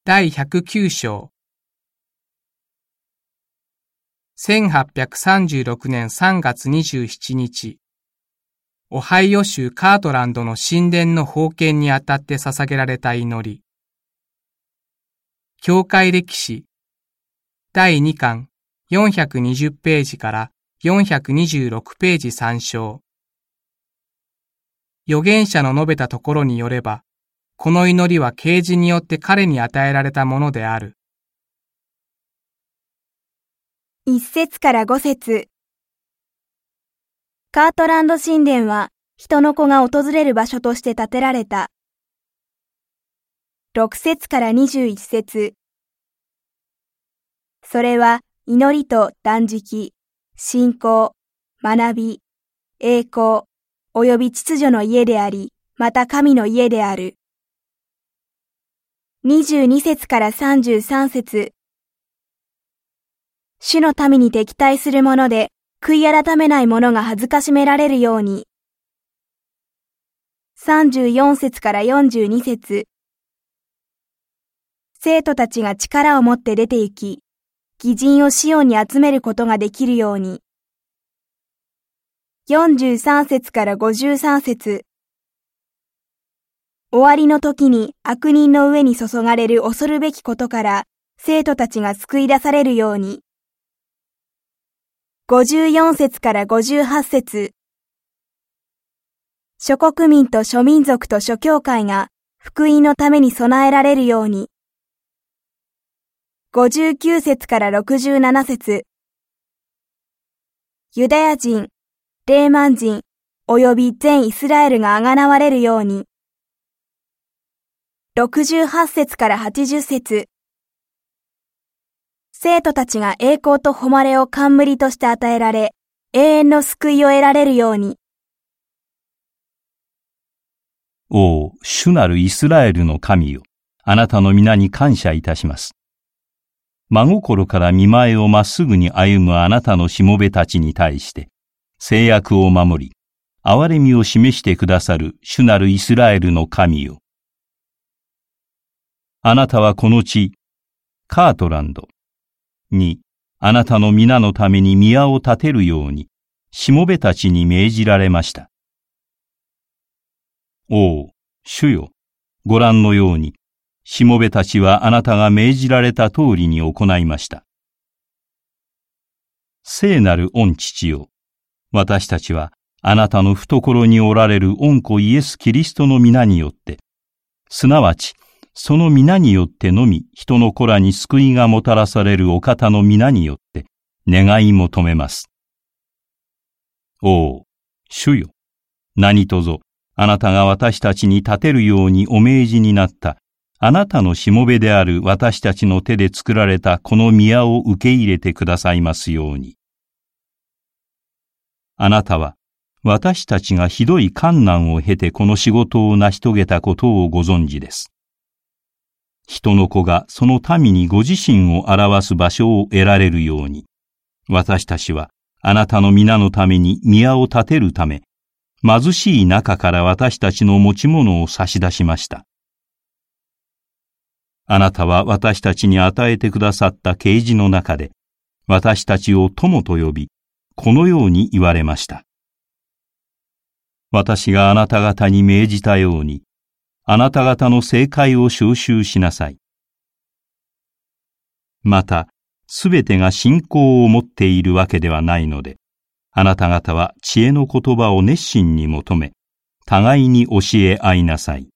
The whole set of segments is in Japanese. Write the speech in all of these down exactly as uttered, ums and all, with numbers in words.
だいひゃくきゅう章。せんはっぴゃくさんじゅうろくねんさんがつにじゅうしちにち、オハイオ州カートランドの神殿の封建にあたって捧げられた祈り。教会歴史だいにかんよんひゃくにじゅうページからよんひゃくにじゅうろくページ参照。預言者の述べたところによれば、この祈りは啓示によって彼に与えられたものである。 一節から五節。カートランド神殿は人の子が訪れる場所として建てられた。六節から二十一節。それは祈りと断食、信仰、学び、栄光、および秩序の家であり、また神の家である。二十二節から三十三節。主の民に敵対する者で、悔い改めない者が恥ずかしめられるように。三十四節から四十二節。生徒たちが力を持って出て行き、義人をシオンに集めることができるように。四十三節から五十三節。終わりの時に悪人の上に注がれる恐るべきことから生徒たちが救い出されるように。五十四節から五十八節。諸国民と諸民族と諸教会が福音のために備えられるように。五十九節から六十七節。ユダヤ人、レーマン人、および全イスラエルがあがなわれるように。六十八節から八十節。生徒たちが栄光と誉れを冠として与えられ、永遠の救いを得られるように。 おう、主なるイスラエルの神よ、あなたの皆に感謝いたします。真心から御前をまっすぐに歩むあなたのしもべたちに対して、誓約を守り、憐れみを示してくださる主なるイスラエルの神よ。あなたはこの地、カートランドに、あなたの皆のために宮を建てるように、しもべたちに命じられました。おう、主よ、ご覧のように、しもべたちはあなたが命じられた通りに行いました。聖なる御父よ、私たちはあなたの懐におられる御子イエス・キリストの皆によって、すなわち、その皆によってのみ人の子らに救いがもたらされるお方の皆によって願い求めます。おう、主よ、何とぞあなたが私たちに立てるようにお命じになったあなたのしもべである私たちの手で作られたこの宮を受け入れてくださいますように。あなたは私たちがひどい困難を経てこの仕事を成し遂げたことをご存知です。人の子がその民にご自身を表す場所を得られるように、私たちはあなたの皆のために宮を建てるため、貧しい中から私たちの持ち物を差し出しました。あなたは私たちに与えてくださった啓示の中で、私たちを友と呼び、このように言われました。私があなた方に命じたように、あなた方の正解を召集しなさい。また、すべてが信仰を持っているわけではないので、あなた方は知恵の言葉を熱心に求め、互いに教え合いなさい。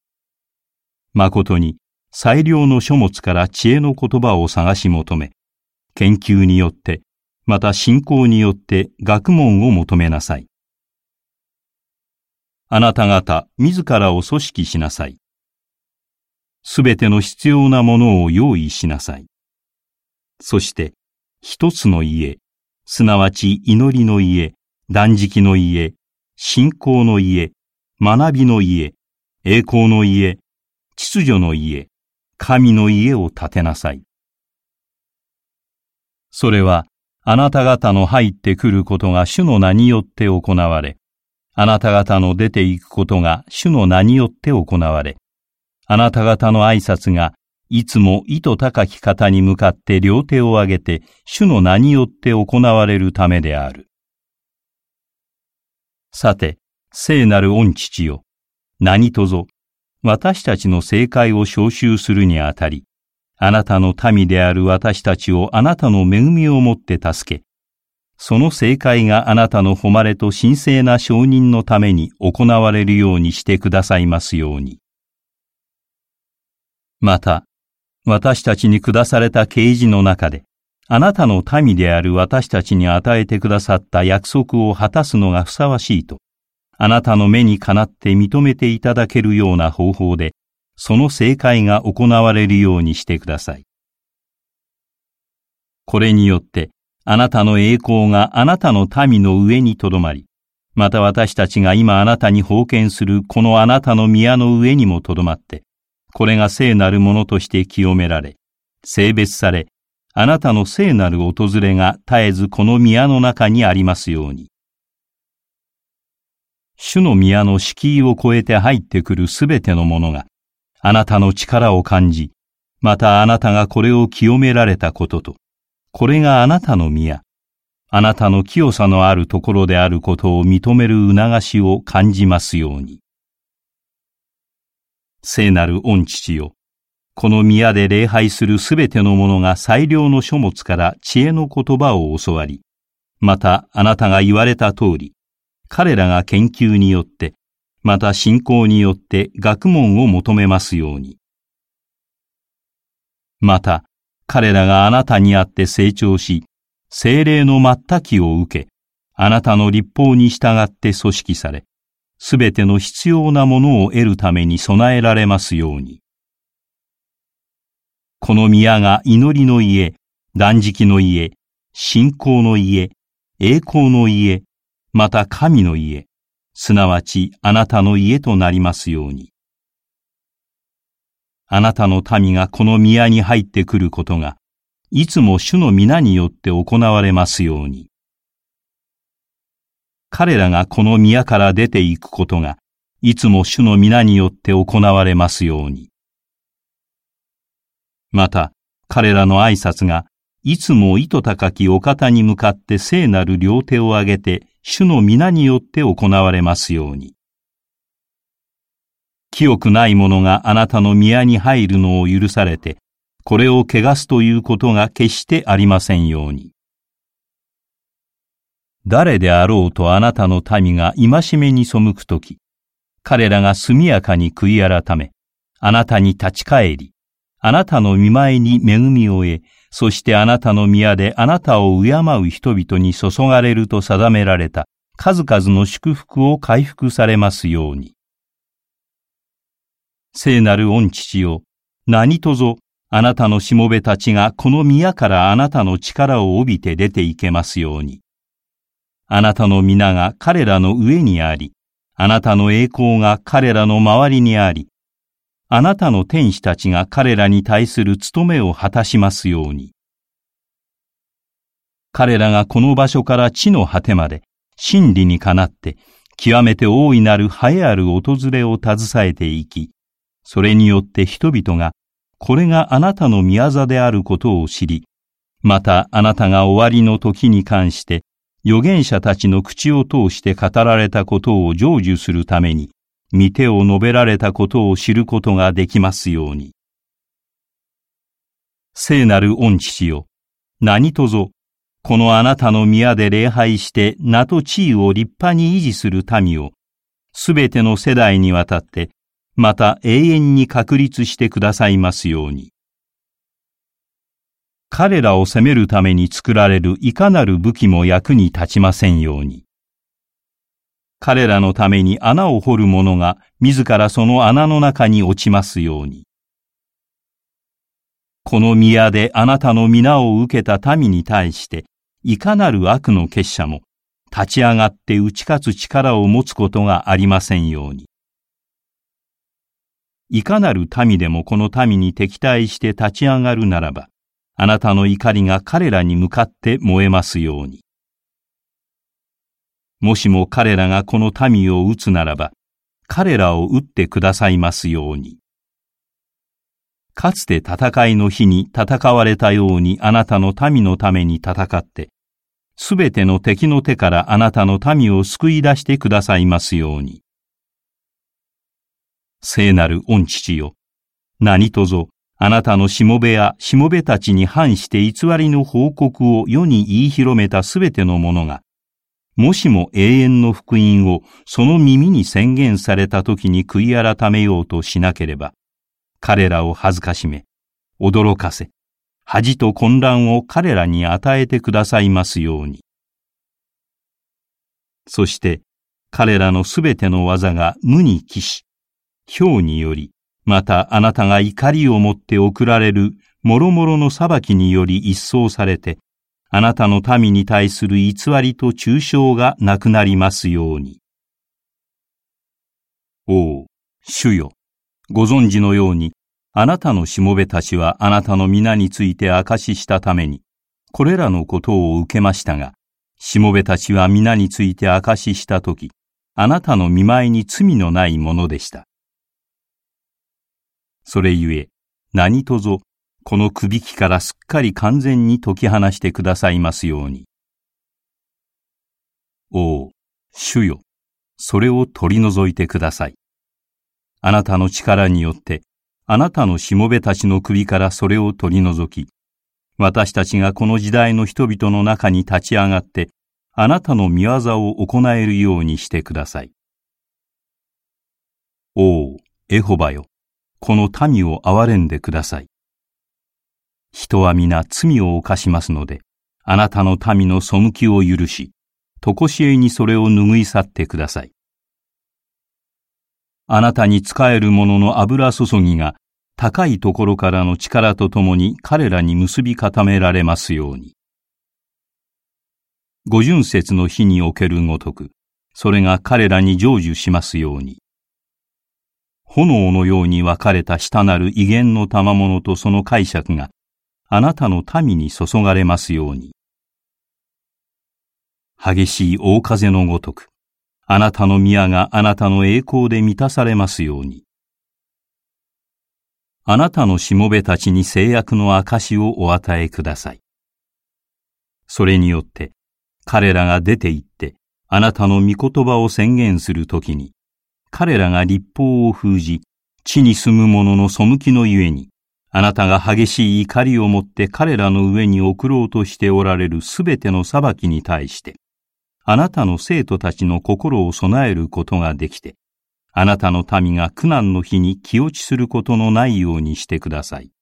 誠に、最良の書物から知恵の言葉を探し求め、研究によって、また信仰によって学問を求めなさい。あなた方自らを組織しなさい。すべての必要なものを用意しなさい。そして、一つの家、すなわち祈りの家、断食の家、信仰の家、学びの家、栄光の家、秩序の家、神の家を建てなさい。それは、あなた方の入ってくることが主の名によって行われ、あなた方の出て行くことが主の名によって行われ、あなた方の挨拶がいつも意図高き方に向かって両手を上げて、主の名によって行われるためである。さて、聖なる御父よ、何とぞ、私たちの正解を召集するにあたり、あなたの民である私たちをあなたの恵みをもって助け、その正解があなたの誉れと神聖な承認のために行われるようにしてくださいますように。また、私たちに下された啓示の中で、あなたの民である私たちに与えてくださった約束を果たすのがふさわしいと、あなたの目にかなって認めていただけるような方法で、その正解が行われるようにしてください。これによって、あなたの栄光があなたの民の上にとどまり、また私たちが今あなたに奉献するこのあなたの宮の上にもとどまって、これが聖なるものとして清められ、聖別され、あなたの聖なる訪れが絶えずこの宮の中にありますように。主の宮の敷居を越えて入ってくるすべてのものが、あなたの力を感じ、またあなたがこれを清められたことと、これがあなたの宮、あなたの清さのあるところであることを認める促しを感じますように。聖なる御父よ、この宮で礼拝するすべての者が最良の書物から知恵の言葉を教わり、またあなたが言われた通り、彼らが研究によって、また信仰によって学問を求めますように。また、彼らがあなたにあって成長し、聖霊の全きを受け、あなたの律法に従って組織され、すべての必要なものを得るために備えられますように。この宮が祈りの家、断食の家、信仰の家、栄光の家、また神の家、すなわちあなたの家となりますように。あなたの民がこの宮に入ってくることが、いつも主の皆によって行われますように。彼らがこの宮から出ていくことが、いつも主の皆によって行われますように。また、彼らの挨拶が、いつも意図高きお方に向かって聖なる両手を上げて、主の皆によって行われますように。清くない者があなたの宮に入るのを許されて、これを汚すということが決してありませんように。誰であろうとあなたの民が戒めに背くとき、彼らが速やかに悔い改め、あなたに立ち返り、あなたの御前に恵みを得、そしてあなたの宮であなたを敬う人々に注がれると定められた数々の祝福を回復されますように。聖なる御父よ、何とぞあなたのしもべたちがこの宮からあなたの力を帯びて出ていけますように。あなたの皆が彼らの上にあり、あなたの栄光が彼らの周りにあり、あなたの天使たちが彼らに対する務めを果たしますように。彼らがこの場所から地の果てまで、真理にかなって、極めて大いなる栄えある訪れを携えていき、それによって人々が、これがあなたの宮座であることを知り、またあなたが終わりの時に関して、預言者たちの口を通して語られたことを成就するために、御手を述べられたことを知ることができますように。聖なる御父よ、何とぞ、このあなたの宮で礼拝して名と地位を立派に維持する民を、すべての世代にわたって、また永遠に確立してくださいますように。彼らを責めるために作られるいかなる武器も役に立ちませんように。彼らのために穴を掘る者が自らその穴の中に落ちますように。この宮であなたの皆を受けた民に対して、いかなる悪の結社も立ち上がって打ち勝つ力を持つことがありませんように。いかなる民でもこの民に敵対して立ち上がるならば、あなたの怒りが彼らに向かって燃えますように。もしも彼らがこの民を撃つならば、彼らを撃ってくださいますように。 かつて戦いの日に戦われたようにあなたの民のために戦って、すべての敵の手からあなたの民を救い出してくださいますように。聖なる御父よ、何とぞあなたのしもべやしもべたちに反して偽りの報告を世に言い広めたすべての者が、もしも永遠の福音をその耳に宣言された時に悔い改めようとしなければ、彼らを恥ずかしめ、驚かせ、恥と混乱を彼らに与えてくださいますように。そして彼らのすべての技が無に帰し、雹により、またあなたが怒りをもって送られる諸々の裁きにより一掃されて、あなたの民に対する偽りと中傷がなくなりますように。おう、主よ、ご存知のように、あなたのしもべたちはあなたの皆について証ししたために、これらのことを受けましたが、しもべたちは皆について証ししたとき、あなたの見舞いに罪のないものでした。それゆえ、何とぞ、このくびきからすっかり完全に解き放してくださいますように。おう、主よ、それを取り除いてください。あなたの力によって、あなたのしもべたちの首からそれを取り除き、私たちがこの時代の人々の中に立ち上がって、あなたの御業を行えるようにしてください。おう、エホバよ、この民を憐れんでください。人は皆罪を犯しますので、あなたの民の背きを許し、とこしえにそれを拭い去ってください。あなたに仕える者の油注ぎが、高いところからの力とともに彼らに結び固められますように。五巡節の日におけるごとく、それが彼らに成就しますように。炎のように分かれた下なる威厳の賜物とその解釈が、あなたの民に注がれますように。激しい大風のごとく、あなたの宮があなたの栄光で満たされますように。あなたのしもべたちに誓約の証をお与えください。それによって、彼らが出て行って、あなたの御言葉を宣言するときに、彼らが律法を封じ、地に住む者の背きのゆえに、あなたが激しい怒りをもって彼らの上に送ろうとしておられるすべての裁きに対して、あなたの生徒たちの心を備えることができて、あなたの民が苦難の日に気落ちすることのないようにしてください。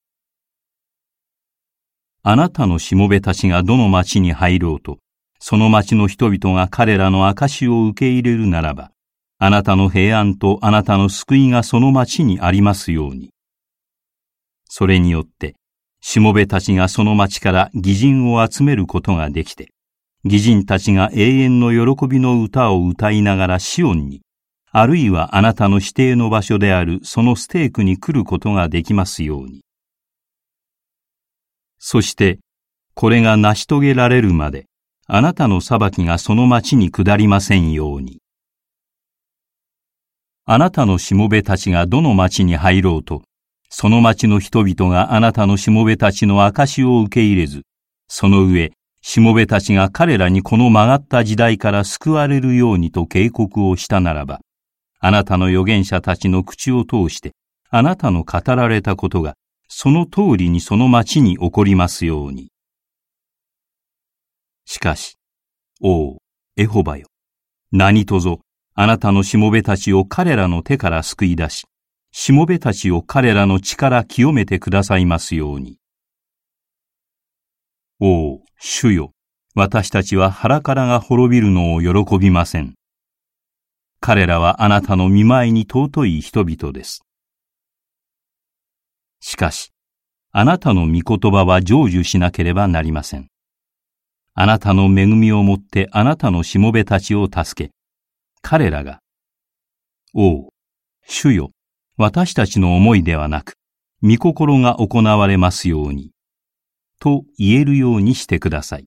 あなたのしもべたちがどの町に入ろうと、その町の人々が彼らの証を受け入れるならば、あなたの平安とあなたの救いがその町にありますように。それによって、しもべたちがその町から義人を集めることができて、義人たちが永遠の喜びの歌を歌いながらシオンに、あるいはあなたの指定の場所であるそのステークに来ることができますように。そして、これが成し遂げられるまで、あなたの裁きがその町に下りませんように。あなたのしもべたちがどの町に入ろうと、その町の人々があなたのしもべたちの証を受け入れず、その上、しもべたちが彼らにこの曲がった時代から救われるようにと警告をしたならば、あなたの預言者たちの口を通して、あなたの語られたことが、その通りにその町に起こりますように。しかし、おう、エホバよ、何とぞ、あなたのしもべたちを彼らの手から救い出し、しもべたちを彼らの血から清めてくださいますように。おう、主よ、私たちは腹からが滅びるのを喜びません。彼らはあなたの御前に尊い人々です。しかし、あなたの御言葉は成就しなければなりません。あなたの恵みをもってあなたのしもべたちを助け、彼らが、おう、主よ、私たちの思いではなく、御心が行われますように、と言えるようにしてください。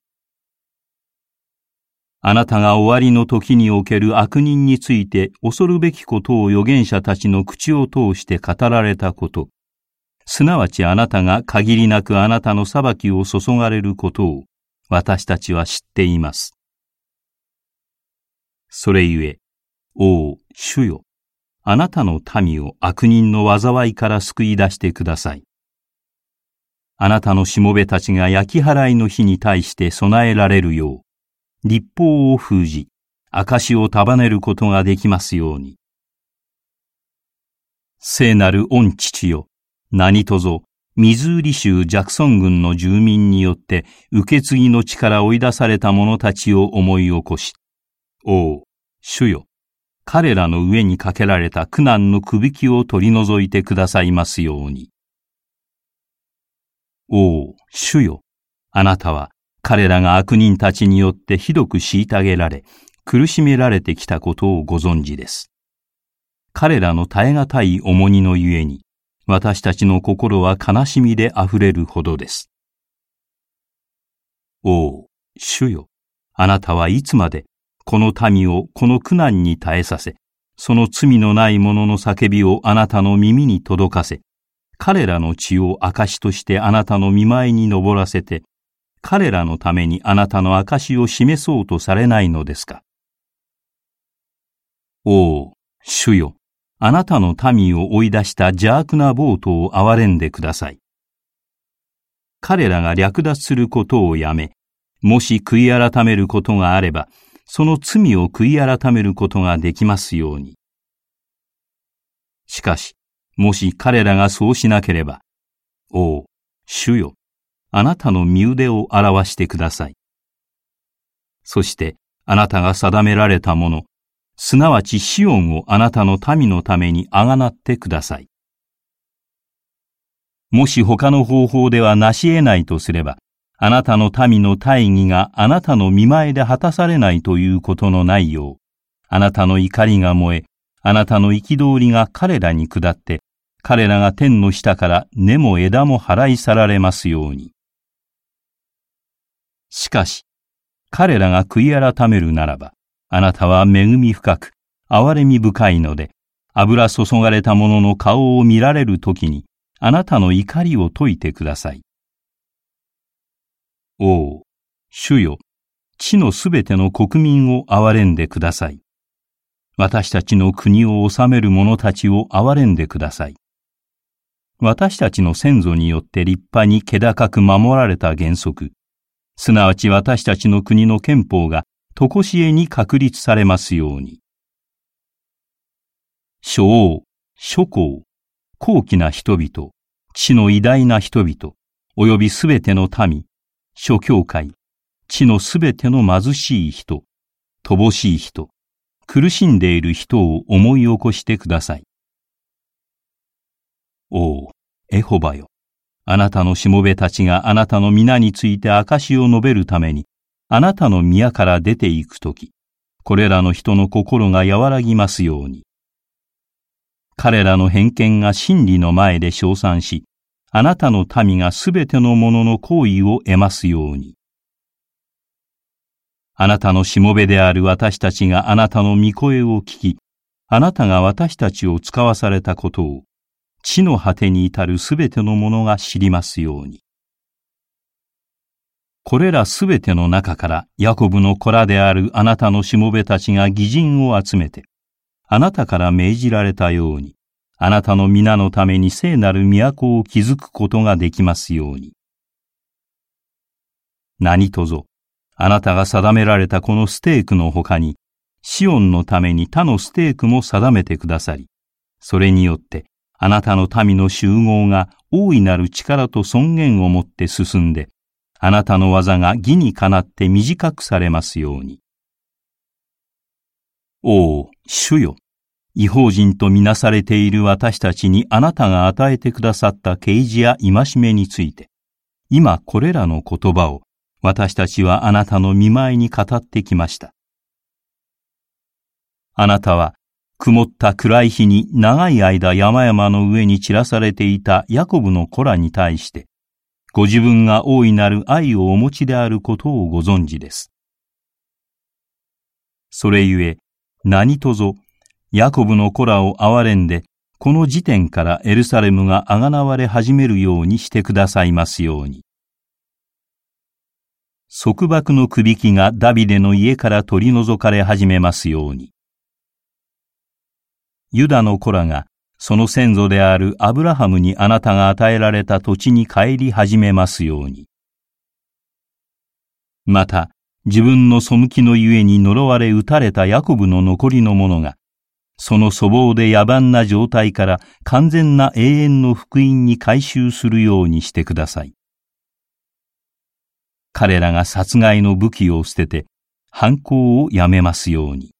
あなたが終わりの時における悪人について恐るべきことを預言者たちの口を通して語られたこと、 すなわちあなたが限りなくあなたの裁きを注がれることを私たちは知っています。それゆえ、おう主よ、あなたの民を悪人の災いから救い出してください。あなたのしもべたちが焼き払いの日に対して備えられるよう、律法を封じ、証を束ねることができますように。聖なる御父よ、何とぞ、ミズーリ州ジャクソン郡の住民によって受け継ぎの地から追い出された者たちを思い起こし、おう、主よ、彼らの上にかけられた苦難のくびきを取り除いてくださいますように。おう、主よ、あなたは彼らが悪人たちによってひどく虐げられ、苦しめられてきたことをご存知です。彼らの耐え難い重荷のゆえに、私たちの心は悲しみであふれるほどです。おう、主よ、あなたはいつまでこの民をこの苦難に耐えさせ、その罪のない者の叫びをあなたの耳に届かせ、彼らの血を証としてあなたの御前に上らせて、彼らのためにあなたの証を示そうとされないのですか。おう、主よ、あなたの民を追い出した邪悪な暴徒を憐れんでください。彼らが略奪することをやめ、もし悔い改めることがあれば、その罪を悔い改めることができますように。しかし、もし彼らがそうしなければ、おう、主よ、あなたの身腕を表してください。そして、あなたが定められたもの、すなわちシオンをあなたの民のためにあがなってください。もし他の方法ではなし得ないとすれば、あなたの民の大義があなたの御前で果たされないということのないよう、あなたの怒りが燃え、あなたの憤りが彼らに下って、彼らが天の下から根も枝も払い去られますように。しかし、彼らが悔い改めるならば、あなたは恵み深く、憐れみ深いので、油注がれた者の顔を見られるときに、あなたの怒りを解いてください。おう、主よ、地のすべての国民を憐れんでください。私たちの国を治める者たちを憐れんでください。私たちの先祖によって立派に気高く守られた原則、すなわち私たちの国の憲法が常しえに確立されますように。諸王、諸侯、高貴な人々、地の偉大な人々、およびすべての民、諸教会、地のすべての貧しい人、乏しい人、苦しんでいる人を思い起こしてください。おう、エホバよ。あなたのしもべたちがあなたの皆について証を述べるために、あなたの宮から出て行くとき、これらの人の心が和らぎますように。彼らの偏見が真理の前で称賛し、あなたの民がすべてのものの行為を得ますように。あなたのしもべである私たちがあなたの御声を聞き、あなたが私たちを使わされたことを、地の果てに至るすべてのものが知りますように。これらすべての中からヤコブの子らであるあなたのしもべたちが義人を集めて、あなたから命じられたように、あなたの皆のために聖なる都を築くことができますように。何とぞ、あなたが定められたこのステークのほかに、シオンのために他のステークも定めてくださり、それによって、あなたの民の集合が大いなる力と尊厳をもって進んで、あなたの技が義にかなって短くされますように。おう、主よ、異邦人とみなされている私たちにあなたが与えてくださった啓示や戒めについて、今これらの言葉を私たちはあなたの御前に語ってきました。あなたは、曇った暗い日に長い間山々の上に散らされていたヤコブの子らに対して、ご自分が大いなる愛をお持ちであることをご存知です。それゆえ、何とぞ、ヤコブの子らを憐れんで、 この時点からエルサレムがあがなわれ始めるようにしてくださいますように。束縛のくびきがダビデの家から取り除かれ始めますように。ユダの子らがその先祖であるアブラハムにあなたが与えられた土地に帰り始めますように。また、自分の背きのゆえに呪われ打たれたヤコブの残りの者が、その粗暴で野蛮な状態から完全な永遠の福音に改宗するようにしてください。彼らが殺害の武器を捨てて、犯行をやめますように。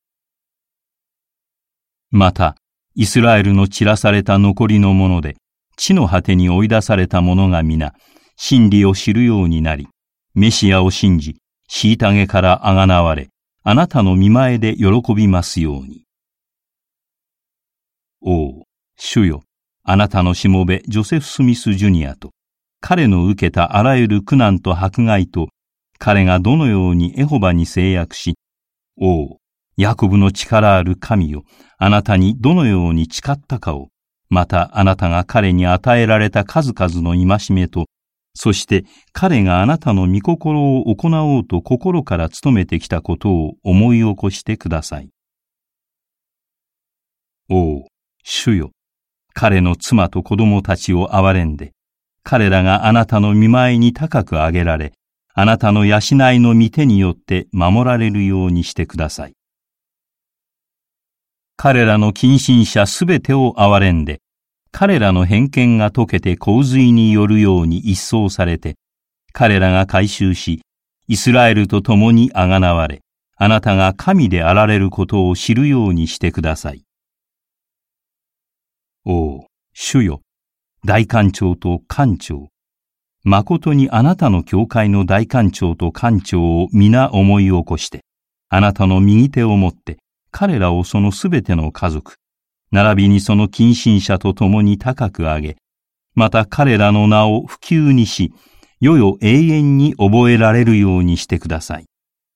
また、イスラエルの散らされた残りの者で、地の果てに追い出された者が皆、真理を知るようになり、メシアを信じ、虐げからあがなわれ、あなたの御前で喜びますように。おう、主よ、あなたのしもべジョセフ・スミス・ジュニアと、彼の受けたあらゆる苦難と迫害と、彼がどのようにエホバに制約し、おう、ヤコブの力ある神よ、あなたにどのように誓ったかを、またあなたが彼に与えられた数々の戒めと、そして彼があなたの御心を行おうと心から努めてきたことを思い起こしてください。おう、主よ、彼の妻と子供たちを憐れんで、彼らがあなたの御前に高く上げられ、あなたの養いの御手によって守られるようにしてください。彼らの近親者すべてを憐れんで、彼らの偏見が解けて洪水によるように一掃されて、彼らが改宗し、イスラエルと共にあがなわれ、あなたが神であられることを知るようにしてください。おう、主よ、大官長と官長、誠にあなたの教会の大官長と官長を皆思い起こして、あなたの右手を持って、彼らをそのすべての家族、並びにその近親者と共に高く上げ、また彼らの名を普及にし、世々永遠に覚えられるようにしてください。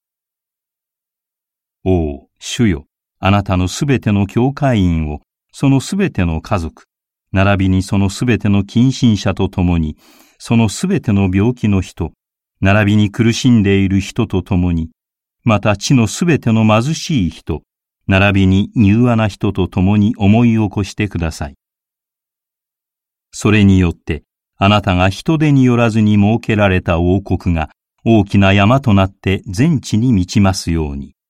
おう、主よ、あなたのすべての教会員を、そのすべての家族、並びにそのすべての近親者と共に、そのすべての病気の人、並びに苦しんでいる人と共に、また地のすべての貧しい人、並びに柔和な人と共に思い起こしてください。それによって、あなたが人手によらずに設けられた王国が大きな山となって全地に満ちますように。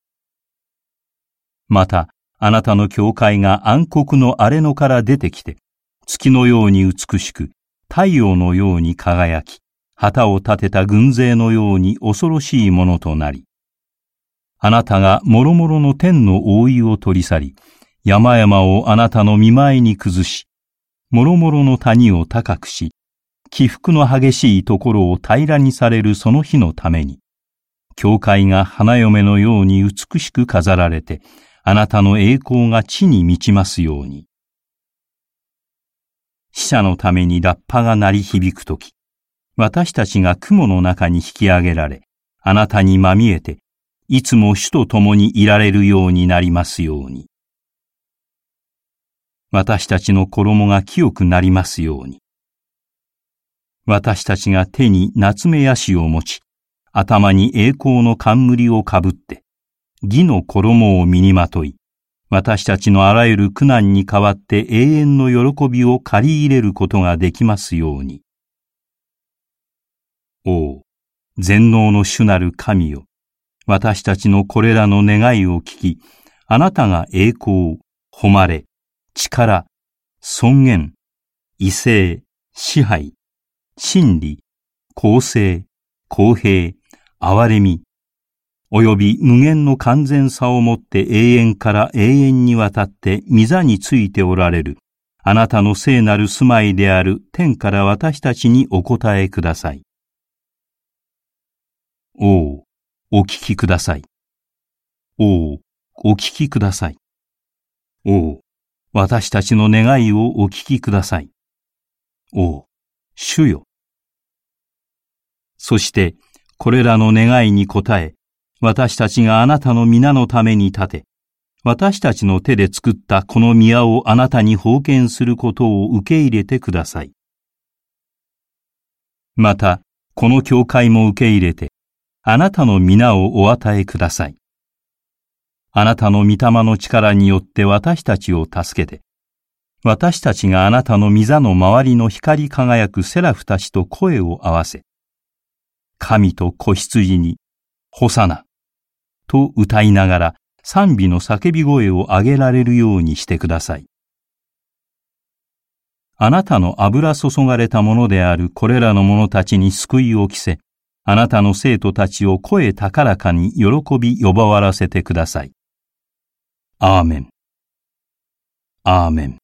また、あなたの教会が暗黒の荒れ野から出てきて、月のように美しく、太陽のように輝き、旗を立てた軍勢のように恐ろしいものとなり、あなたがもろもろの天の覆いを取り去り、山々をあなたの見舞いに崩し、もろもろの谷を高くし、起伏の激しいところを平らにされるその日のために、教会が花嫁のように美しく飾られて、あなたの栄光が地に満ちますように。死者のためにラッパが鳴り響くとき、私たちが雲の中に引き上げられ、あなたにまみえて、いつも主と共にいられるようになりますように。私たちの衣が清くなりますように。私たちが手に夏目ヤシを持ち、頭に栄光の冠をかぶって、義の衣を身にまとい、私たちのあらゆる苦難に代わって永遠の喜びを借り入れることができますように。おう、全能の主なる神よ、私たちのこれらの願いを聞き、あなたが栄光、誉れ、力、尊厳、威勢、支配、真理、公正、公平、憐れみ、および無限の完全さをもって永遠から永遠にわたって御座についておられる、あなたの聖なる住まいである天から私たちにお答えください。おう、お聞きください。おう、お聞きください。おう、私たちの願いをお聞きください。おう、主よ。そして、これらの願いに応え、私たちがあなたの皆のために立て、 私たちの手で作ったこの宮をあなたに奉献することを受け入れてください。また、この教会も受け入れて、あなたの皆をお与えください。あなたの御霊の力によって私たちを助けて、私たちがあなたの御座の周りの光り輝くセラフたちと声を合わせ、神と子羊に、ホサナ、と歌いながら賛美の叫び声を上げられるようにしてください。あなたの油注がれたものであるこれらの者たちに救いを着せ、あなたの生徒たちを声高らかに喜び呼ばわらせてください。アーメン。アーメン。